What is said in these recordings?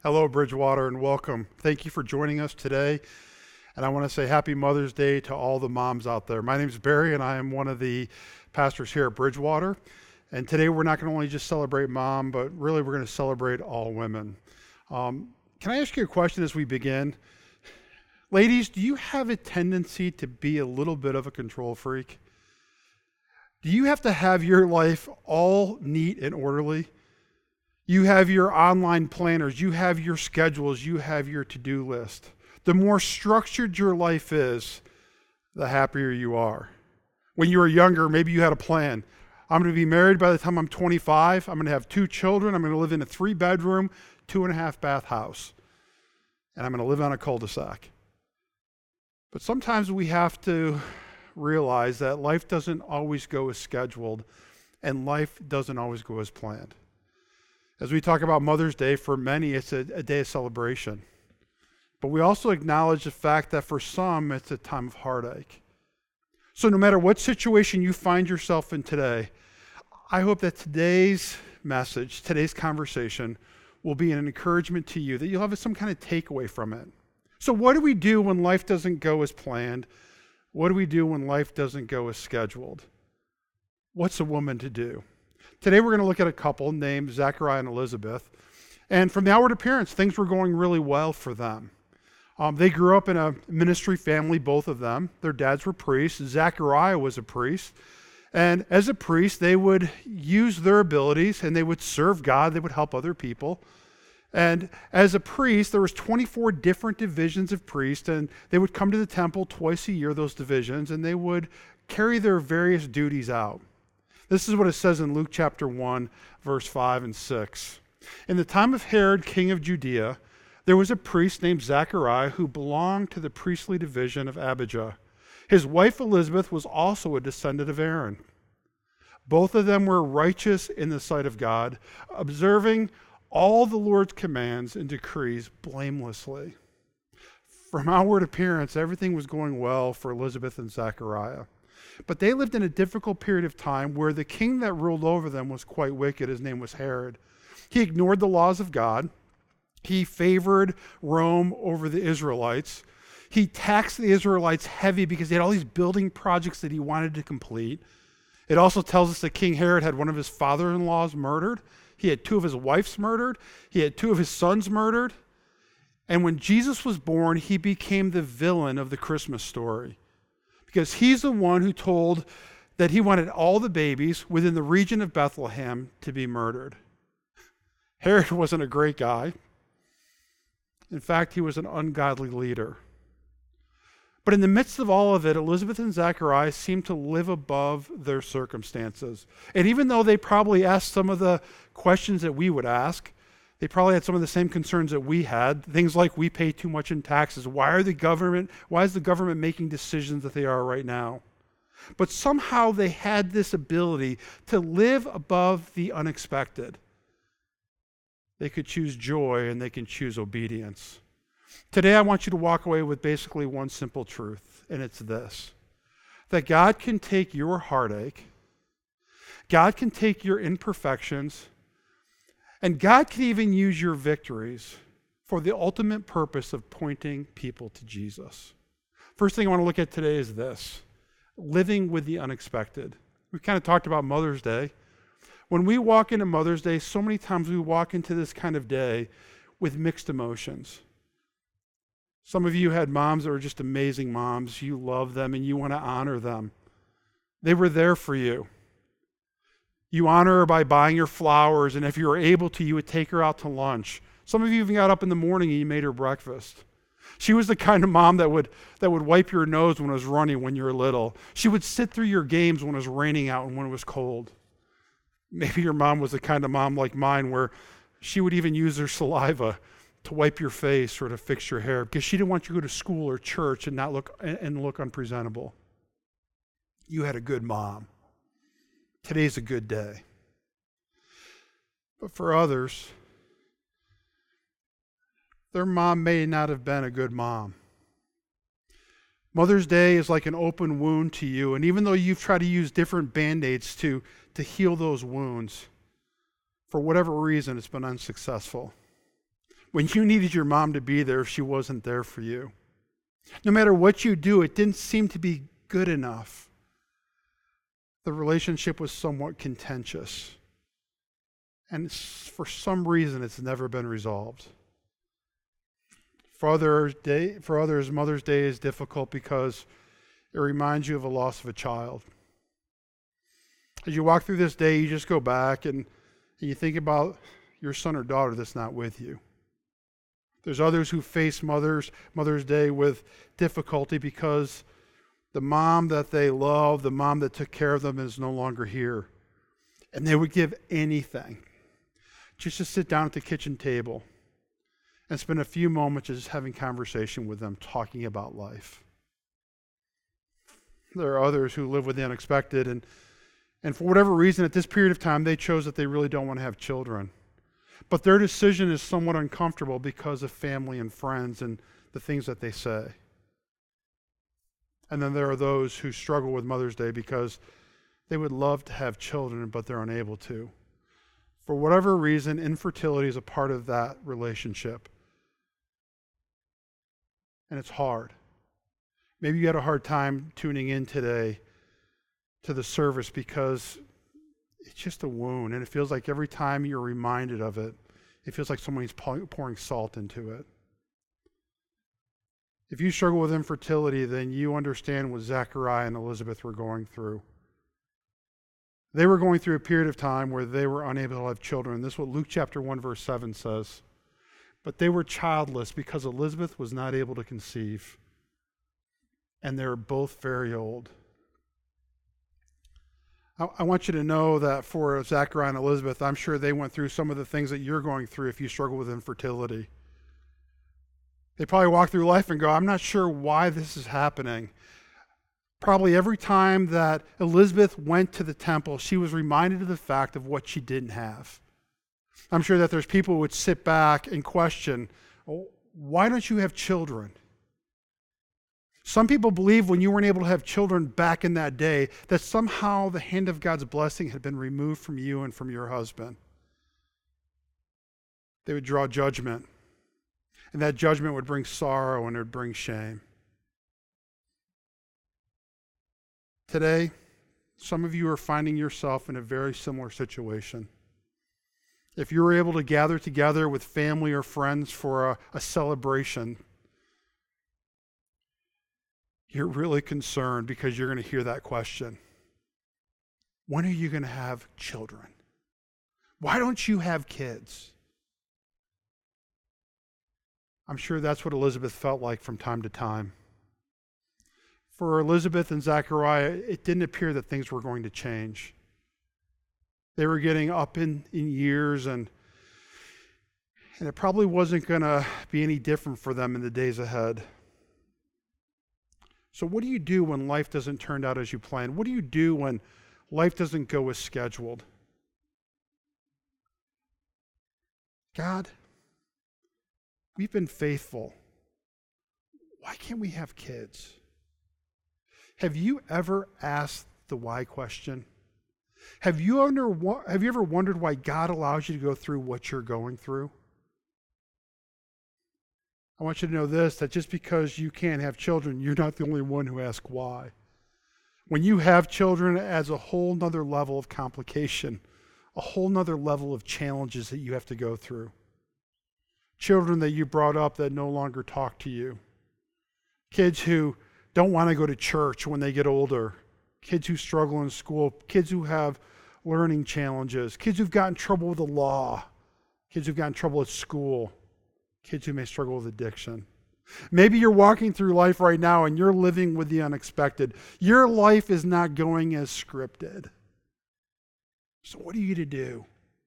Hello, Bridgewater, and welcome. Thank you for joining us today. And I want to say happy Mother's Day to all the moms out there. My name is Barry, and I am one of the pastors here at Bridgewater. And today we're not going to only just celebrate mom, but really we're going to celebrate all women. Can I ask you a question as we begin? Ladies, do you have a tendency to be a little bit of a control freak? Do you have to have your life all neat and orderly? You have your online planners, you have your schedules, you have your to-do list. The more structured your life is, the happier you are. When you were younger, maybe you had a plan. I'm going to be married by the time I'm 25. I'm going to have 2 children. I'm going to live in a 3-bedroom, 2.5-bath house. And I'm going to live on a cul-de-sac. But sometimes we have to realize that life doesn't always go as scheduled, and life doesn't always go as planned. As we talk about Mother's Day, for many, it's a day of celebration. But we also acknowledge the fact that for some, it's a time of heartache. So no matter what situation you find yourself in today, I hope that today's message, today's conversation, will be an encouragement to you, that you'll have some kind of takeaway from it. So what do we do when life doesn't go as planned? What do we do when life doesn't go as scheduled? What's a woman to do? Today we're going to look at a couple named Zachariah and Elizabeth. And from the outward appearance, things were going really well for them. They grew up in a ministry family, both of them. Their dads were priests. Zachariah was a priest. And as a priest, they would use their abilities and they would serve God. They would help other people. And as a priest, there was 24 different divisions of priests, and they would come to the temple twice a year, those divisions, and they would carry their various duties out. This is what it says in Luke chapter 1, verse 5 and 6. In the time of Herod, king of Judea, there was a priest named Zachariah who belonged to the priestly division of Abijah. His wife Elizabeth was also a descendant of Aaron. Both of them were righteous in the sight of God, observing all the Lord's commands and decrees blamelessly. From outward appearance, everything was going well for Elizabeth and Zachariah. But they lived in a difficult period of time where the king that ruled over them was quite wicked. His name was Herod. He ignored the laws of God. He favored Rome over the Israelites. He taxed the Israelites heavy because he had all these building projects that he wanted to complete. It also tells us that King Herod had one of his father-in-laws murdered. He had 2 of his wives murdered. He had 2 of his sons murdered. And when Jesus was born, he became the villain of the Christmas story, because he's the one who told that he wanted all the babies within the region of Bethlehem to be murdered. Herod wasn't a great guy. In fact, he was an ungodly leader. But in the midst of all of it, Elizabeth and Zachariah seemed to live above their circumstances. And even though they probably asked some of the questions that we would ask, they probably had some of the same concerns that we had. Things like, we pay too much in taxes. Why is the government making decisions that they are right now? But somehow they had this ability to live above the unexpected. They could choose joy and they can choose obedience. Today I want you to walk away with basically one simple truth, and it's this: that God can take your heartache, God can take your imperfections, and God can even use your victories for the ultimate purpose of pointing people to Jesus. First thing I want to look at today is this: living with the unexpected. We kind of talked about Mother's Day. When we walk into Mother's Day, so many times we walk into this kind of day with mixed emotions. Some of you had moms that were just amazing moms. You love them and you want to honor them. They were there for you. You honor her by buying her flowers, and if you were able to, you would take her out to lunch. Some of you even got up in the morning and you made her breakfast. She was the kind of mom that would wipe your nose when it was runny when you were little. She would sit through your games when it was raining out and when it was cold. Maybe your mom was the kind of mom like mine where she would even use her saliva to wipe your face or to fix your hair because she didn't want you to go to school or church and not look unpresentable. You had a good mom. Today's a good day. But for others, their mom may not have been a good mom. Mother's Day is like an open wound to you, and even though you've tried to use different Band-Aids to heal those wounds, for whatever reason, it's been unsuccessful. when you needed your mom to be there, she wasn't there for you. No matter what you do, it didn't seem to be good enough. The relationship was somewhat contentious. And for some reason, it's never been resolved. For others, Mother's Day is difficult because it reminds you of a loss of a child. As you walk through this day, you just go back and you think about your son or daughter that's not with you. There's others who face Mother's Day with difficulty because the mom that they love, the mom that took care of them, is no longer here. And they would give anything just to sit down at the kitchen table and spend a few moments just having conversation with them, talking about life. There are others who live with the unexpected, and for whatever reason, at this period of time, they chose that they really don't want to have children. But their decision is somewhat uncomfortable because of family and friends and the things that they say. And then there are those who struggle with Mother's Day because they would love to have children, but they're unable to. For whatever reason, infertility is a part of that relationship. And it's hard. Maybe you had a hard time tuning in today to the service because it's just a wound, and it feels like every time you're reminded of it, it feels like somebody's pouring salt into it. If you struggle with infertility, then you understand what Zachariah and Elizabeth were going through. They were going through a period of time where they were unable to have children. This is what Luke chapter 1, verse 7 says. But they were childless because Elizabeth was not able to conceive, and they were both very old. I want you to know that for Zachariah and Elizabeth, I'm sure they went through some of the things that you're going through if you struggle with infertility. They probably walk through life and go, I'm not sure why this is happening. Probably every time that Elizabeth went to the temple, she was reminded of the fact of what she didn't have. I'm sure that there's people who would sit back and question, why don't you have children? Some people believe when you weren't able to have children back in that day, that somehow the hand of God's blessing had been removed from you and from your husband. They would draw judgment, and that judgment would bring sorrow and it would bring shame. Today, some of you are finding yourself in a very similar situation. If you were able to gather together with family or friends for a celebration, you're really concerned because you're going to hear that question. When are you going to have children? Why don't you have kids? I'm sure that's what Elizabeth felt like from time to time. For Elizabeth and Zachariah, it didn't appear that things were going to change. They were getting up in years, and it probably wasn't going to be any different for them in the days ahead. So what do you do when life doesn't turn out as you planned? What do you do when life doesn't go as scheduled? God, we've been faithful. Why can't we have kids? Have you ever asked the why question? Have you ever wondered why God allows you to go through what you're going through? I want you to know this, that just because you can't have children, you're not the only one who asks why. When you have children, it adds a whole nother level of complication, a whole nother level of challenges that you have to go through. Children that you brought up that no longer talk to you. Kids who don't want to go to church when they get older. Kids who struggle in school. Kids who have learning challenges. Kids who've got in trouble with the law. Kids who've got in trouble at school. Kids who may struggle with addiction. Maybe you're walking through life right now and you're living with the unexpected. Your life is not going as scripted. So what are you to do?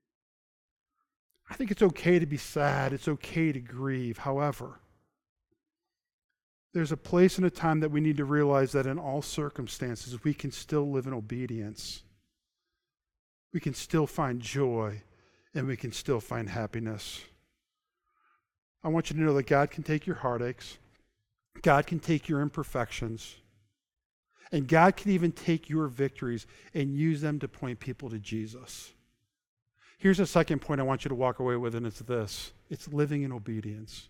I think it's okay to be sad. It's okay to grieve. However, there's a place and a time that we need to realize that in all circumstances, we can still live in obedience. We can still find joy, and we can still find happiness. I want you to know that God can take your heartaches. God can take your imperfections. And God can even take your victories and use them to point people to Jesus. Here's a second point I want you to walk away with, and it's this. It's living in obedience.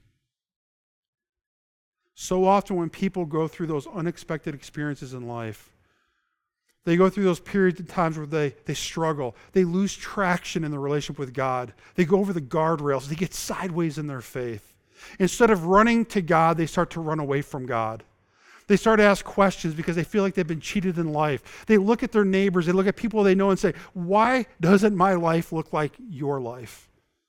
So often when people go through those unexpected experiences in life, they go through those periods of times where they struggle. They lose traction in the relationship with God. They go over the guardrails. They get sideways in their faith. Instead of running to God, they start to run away from God. They start to ask questions because they feel like they've been cheated in life. They look at their neighbors. They look at people they know and say, why doesn't my life look like your life?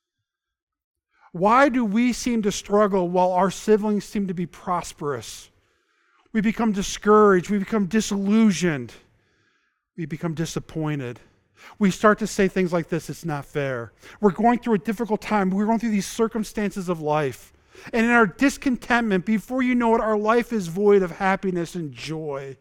Why do we seem to struggle while our siblings seem to be prosperous? We become discouraged. We become disillusioned. We become disappointed. We start to say things like this, it's not fair. We're going through a difficult time. We're going through these circumstances of life. And in our discontentment, before you know it, our life is void of happiness and joy.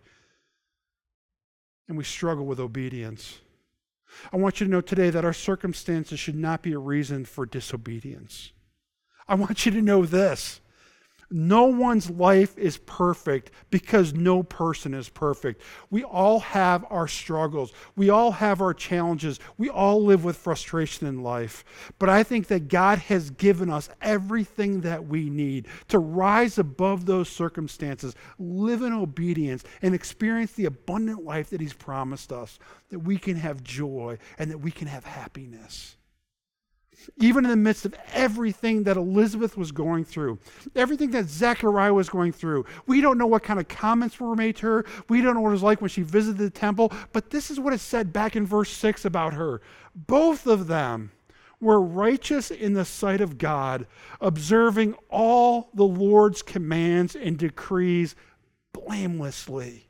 And we struggle with obedience. I want you to know today that our circumstances should not be a reason for disobedience. I want you to know this. No one's life is perfect because no person is perfect. We all have our struggles. We all have our challenges. We all live with frustration in life. But I think that God has given us everything that we need to rise above those circumstances, live in obedience, and experience the abundant life that He's promised us, that we can have joy and that we can have happiness. Even in the midst of everything that Elizabeth was going through, everything that Zechariah was going through, we don't know what kind of comments were made to her. We don't know what it was like when she visited the temple. But this is what it said back in verse 6 about her. Both of them were righteous in the sight of God, observing all the Lord's commands and decrees blamelessly.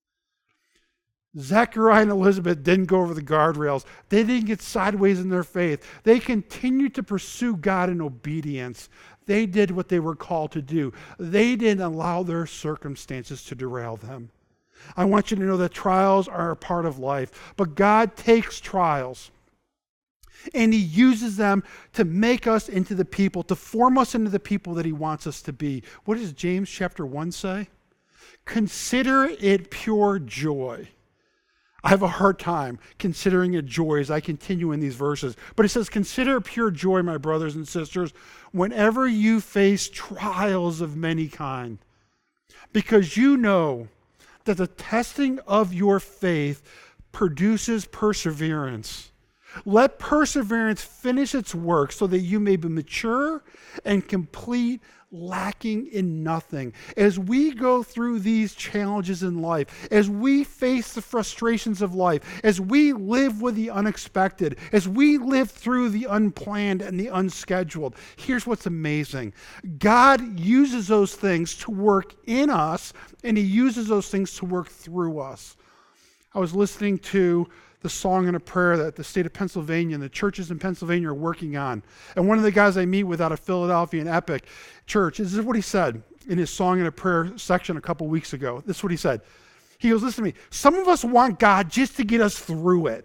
Zechariah and Elizabeth didn't go over the guardrails. They didn't get sideways in their faith. They continued to pursue God in obedience. They did what they were called to do. They didn't allow their circumstances to derail them. I want you to know that trials are a part of life, but God takes trials and He uses them to make us into the people, to form us into the people that He wants us to be. What does James chapter 1 say? Consider it pure joy. I have a hard time considering it joy as I continue in these verses. But it says, consider it pure joy, my brothers and sisters, whenever you face trials of many kind, because you know that the testing of your faith produces perseverance. Let perseverance finish its work so that you may be mature and complete, lacking in nothing. As we go through these challenges in life, as we face the frustrations of life, as we live with the unexpected, as we live through the unplanned and the unscheduled, here's what's amazing. God uses those things to work in us, and He uses those things to work through us. I was listening to the Song and a Prayer that the state of Pennsylvania and the churches in Pennsylvania are working on. And one of the guys I meet with out of Philadelphia and Epic Church, this is what he said in his Song and a Prayer section a couple weeks ago. This is what he said. He goes, listen to me, some of us want God just to get us through it.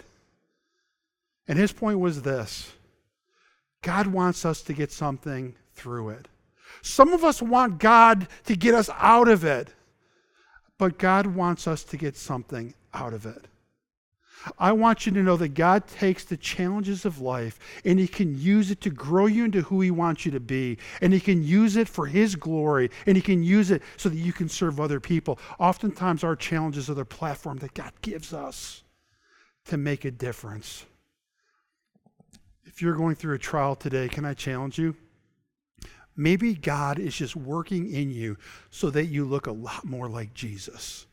And his point was this: God wants us to get something through it. Some of us want God to get us out of it, but God wants us to get something out of it. I want you to know that God takes the challenges of life and He can use it to grow you into who He wants you to be. And He can use it for His glory. And He can use it so that you can serve other people. Oftentimes our challenges are the platform that God gives us to make a difference. If you're going through a trial today, can I challenge you? Maybe God is just working in you so that you look a lot more like Jesus.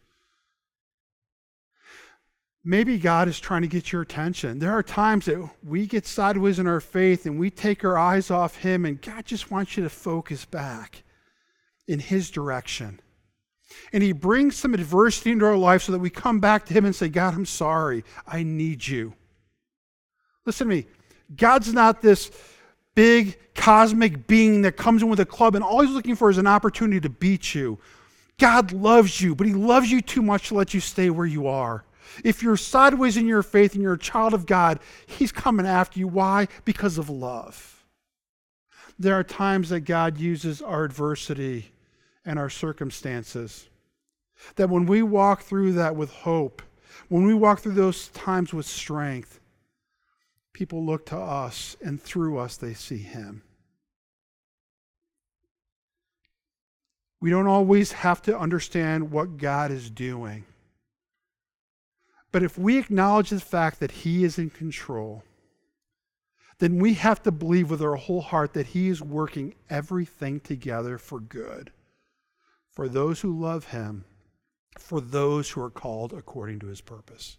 Maybe God is trying to get your attention. There are times that we get sideways in our faith and we take our eyes off Him, and God just wants you to focus back in His direction. And He brings some adversity into our life so that we come back to Him and say, God, I'm sorry. I need you. Listen to me. God's not this big cosmic being that comes in with a club and all He's looking for is an opportunity to beat you. God loves you, but He loves you too much to let you stay where you are. If you're sideways in your faith and you're a child of God, He's coming after you. Why? Because of love. There are times that God uses our adversity and our circumstances, that when we walk through that with hope, when we walk through those times with strength, people look to us, and through us they see Him. We don't always have to understand what God is doing. But if we acknowledge the fact that He is in control, then we have to believe with our whole heart that He is working everything together for good, for those who love Him, for those who are called according to His purpose.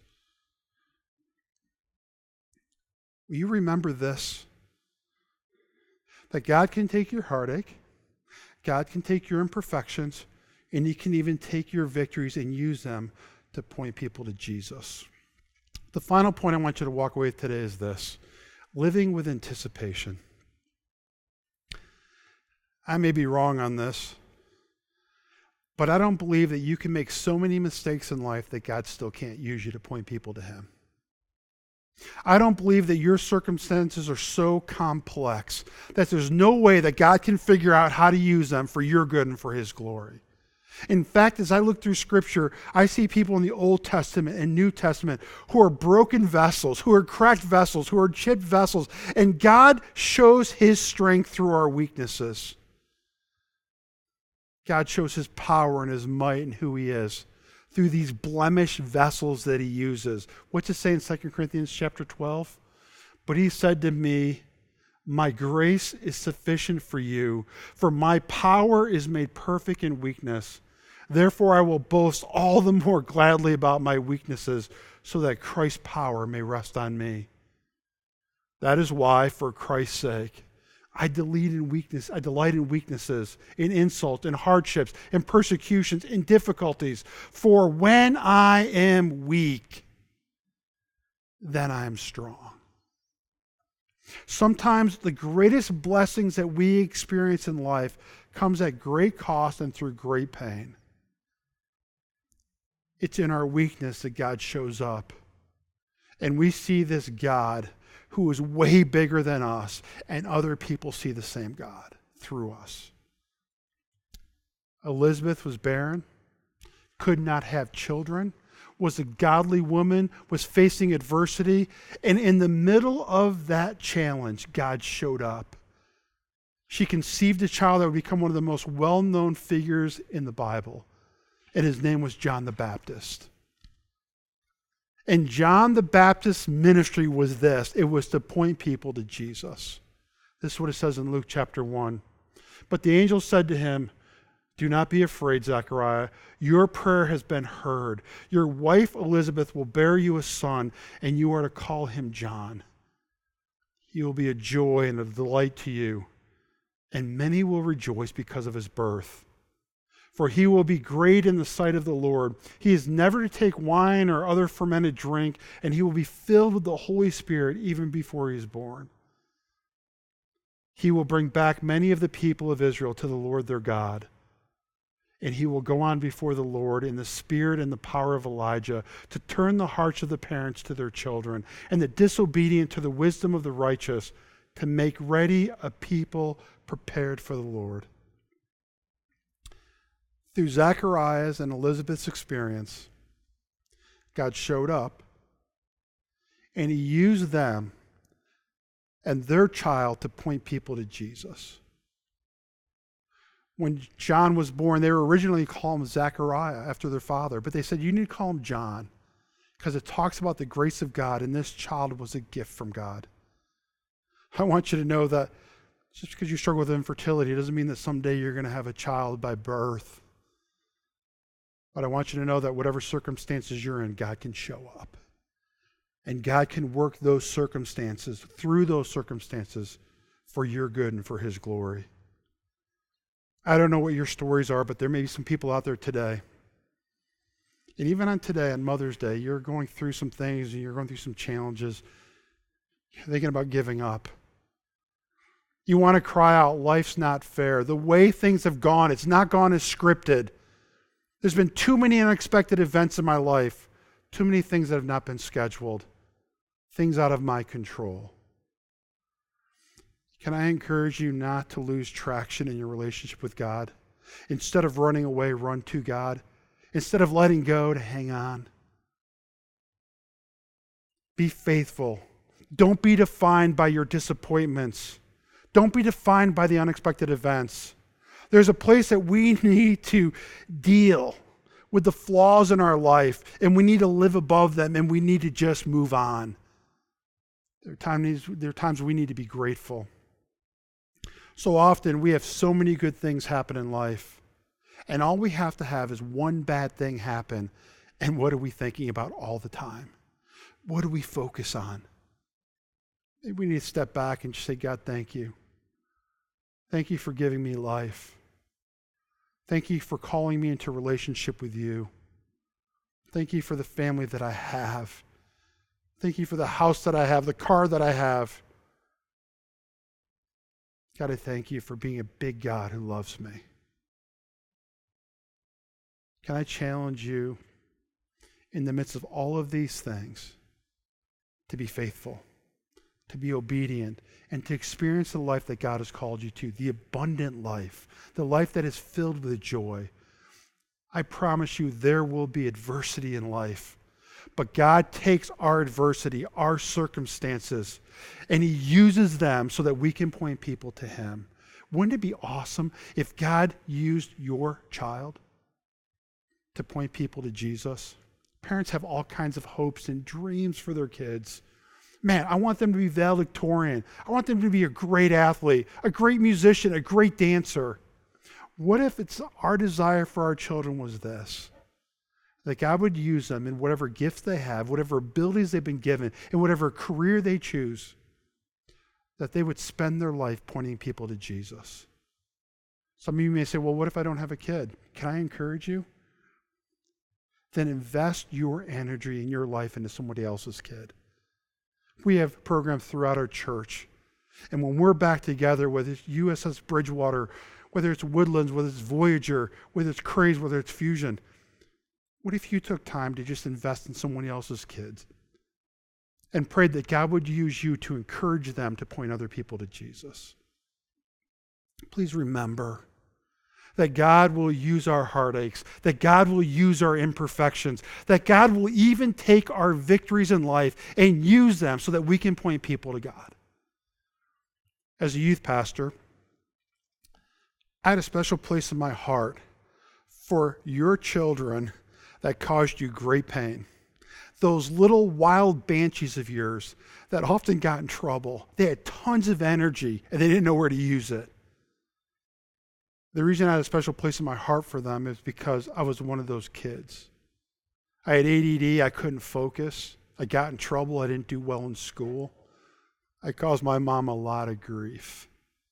Will you remember this? That God can take your heartache, God can take your imperfections, and He can even take your victories and use them to point people to Jesus. The final point I want you to walk away with today is this: living with anticipation. I may be wrong on this, but I don't believe that you can make so many mistakes in life that God still can't use you to point people to Him. I don't believe that your circumstances are so complex that there's no way that God can figure out how to use them for your good and for His glory. In fact, as I look through Scripture, I see people in the Old Testament and New Testament who are broken vessels, who are cracked vessels, who are chipped vessels, and God shows His strength through our weaknesses. God shows His power and His might and who He is through these blemished vessels that He uses. What's it say in 2 Corinthians chapter 12? But He said to me, my grace is sufficient for you, for my power is made perfect in weakness. Therefore I will boast all the more gladly about my weaknesses, so that Christ's power may rest on me. That is why, for Christ's sake, I delight in weaknesses, in insult, in hardships, in persecutions, in difficulties. For when I am weak, then I am strong. Sometimes the greatest blessings that we experience in life comes at great cost and through great pain. It's in our weakness that God shows up. And we see this God who is way bigger than us, and other people see the same God through us. Elizabeth was barren, could not have children, was a godly woman, was facing adversity, and in the middle of that challenge, God showed up. She conceived a child that would become one of the most well-known figures in the Bible, and his name was John the Baptist. And John the Baptist's ministry was this: it was to point people to Jesus. This is what it says in Luke chapter 1. But the angel said to him, do not be afraid, Zechariah. Your prayer has been heard. Your wife Elizabeth will bear you a son, and you are to call him John. He will be a joy and a delight to you, and many will rejoice because of his birth. For he will be great in the sight of the Lord. He is never to take wine or other fermented drink, and he will be filled with the Holy Spirit even before he is born. He will bring back many of the people of Israel to the Lord their God. And he will go on before the Lord in the spirit and the power of Elijah to turn the hearts of the parents to their children and the disobedient to the wisdom of the righteous, to make ready a people prepared for the Lord. Through Zechariah's and Elizabeth's experience, God showed up, and he used them and their child to point people to Jesus. When John was born, they were originally called him Zechariah after their father, but they said, you need to call him John because it talks about the grace of God, and this child was a gift from God. I want you to know that just because you struggle with infertility, it doesn't mean that someday you're going to have a child by birth. But I want you to know that whatever circumstances you're in, God can show up. And God can work those circumstances, through those circumstances, for your good and for his glory. I don't know what your stories are, but there may be some people out there today. And even on today, on Mother's Day, you're going through some things and you're going through some challenges. You're thinking about giving up. You want to cry out, life's not fair. The way things have gone, it's not gone as scripted. There's been too many unexpected events in my life, too many things that have not been scheduled, things out of my control. Can I encourage you not to lose traction in your relationship with God? Instead of running away, run to God. Instead of letting go, to hang on. Be faithful. Don't be defined by your disappointments. Don't be defined by the unexpected events. There's a place that we need to deal with the flaws in our life, and we need to live above them, and we need to just move on. There are times we need to be grateful. So often we have so many good things happen in life, and all we have to have is one bad thing happen, and what are we thinking about all the time? What do we focus on? Maybe we need to step back and just say, God, thank you. Thank you for giving me life. Thank you for calling me into relationship with you. Thank you for the family that I have. Thank you for the house that I have, the car that I have. God, I thank you for being a big God who loves me. Can I challenge you in the midst of all of these things to be faithful, to be obedient, and to experience the life that God has called you to, the abundant life, the life that is filled with joy. I promise you there will be adversity in life, but God takes our adversity, our circumstances, and he uses them so that we can point people to him. Wouldn't it be awesome if God used your child to point people to Jesus? Parents have all kinds of hopes and dreams for their kids. Man, I want them to be valedictorian. I want them to be a great athlete, a great musician, a great dancer. What if it's our desire for our children was this? That God would use them in whatever gifts they have, whatever abilities they've been given, in whatever career they choose, that they would spend their life pointing people to Jesus. Some of you may say, well, what if I don't have a kid? Can I encourage you? Then invest your energy and your life into somebody else's kid. We have programs throughout our church. And when we're back together, whether it's USS Bridgewater, whether it's Woodlands, whether it's Voyager, whether it's Craze, whether it's Fusion, what if you took time to just invest in someone else's kids and prayed that God would use you to encourage them to point other people to Jesus? Please remember that God will use our heartaches, that God will use our imperfections, that God will even take our victories in life and use them so that we can point people to God. As a youth pastor, I had a special place in my heart for your children that caused you great pain. Those little wild banshees of yours that often got in trouble. They had tons of energy and they didn't know where to use it. The reason I had a special place in my heart for them is because I was one of those kids. I had ADD, I couldn't focus. I got in trouble, I didn't do well in school. I caused my mom a lot of grief.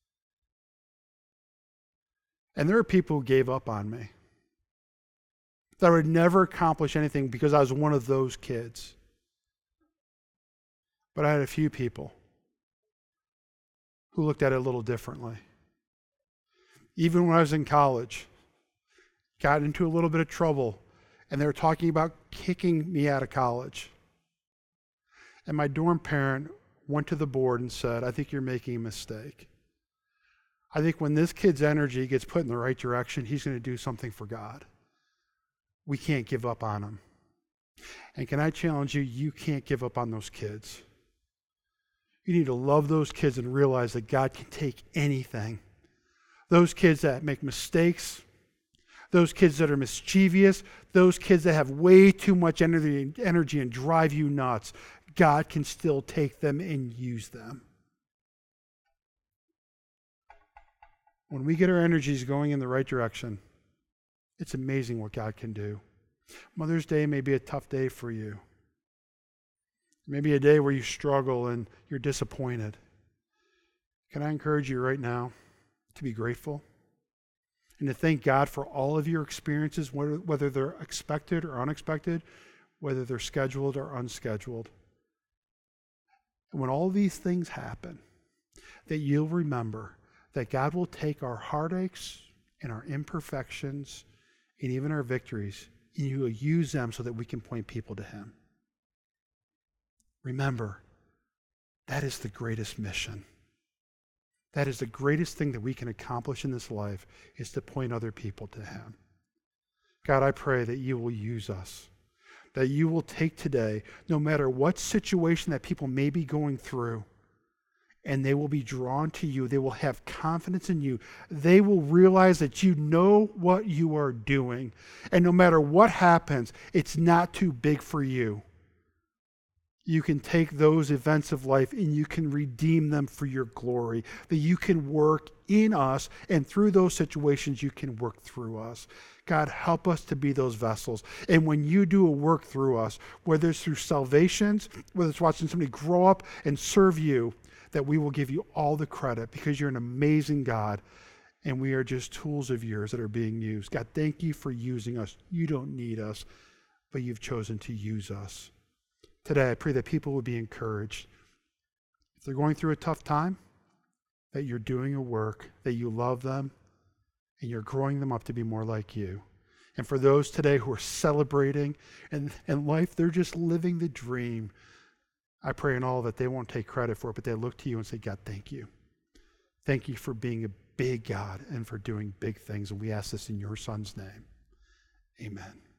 And there are people who gave up on me. That I would never accomplish anything because I was one of those kids. But I had a few people who looked at it a little differently. Even when I was in college, got into a little bit of trouble, and they were talking about kicking me out of college. And my dorm parent went to the board and said, I think you're making a mistake. I think when this kid's energy gets put in the right direction, he's going to do something for God. We can't give up on him. And can I challenge you, you can't give up on those kids. You need to love those kids and realize that God can take anything. Those kids that make mistakes, those kids that are mischievous, those kids that have way too much energy and drive you nuts, God can still take them and use them. When we get our energies going in the right direction, it's amazing what God can do. Mother's Day may be a tough day for you. Maybe a day where you struggle and you're disappointed. Can I encourage you right now to be grateful and to thank God for all of your experiences, whether they're expected or unexpected, whether they're scheduled or unscheduled. And when all these things happen, that you'll remember that God will take our heartaches and our imperfections and even our victories, and He will use them so that we can point people to Him. Remember, that is the greatest mission. That is the greatest thing that we can accomplish in this life, is to point other people to Him. God, I pray that you will use us, that you will take today, no matter what situation that people may be going through, and they will be drawn to you. They will have confidence in you. They will realize that you know what you are doing. And no matter what happens, it's not too big for you. You can take those events of life and you can redeem them for your glory. That you can work in us, and through those situations, you can work through us. God, help us to be those vessels. And when you do a work through us, whether it's through salvations, whether it's watching somebody grow up and serve you, that we will give you all the credit because you're an amazing God and we are just tools of yours that are being used. God, thank you for using us. You don't need us, but you've chosen to use us. Today, I pray that people would be encouraged. If they're going through a tough time, that you're doing a work, that you love them, and you're growing them up to be more like you. And for those today who are celebrating and in life, they're just living the dream, I pray in all that they won't take credit for it, but they look to you and say, God, thank you. Thank you for being a big God and for doing big things. And we ask this in your Son's name. Amen.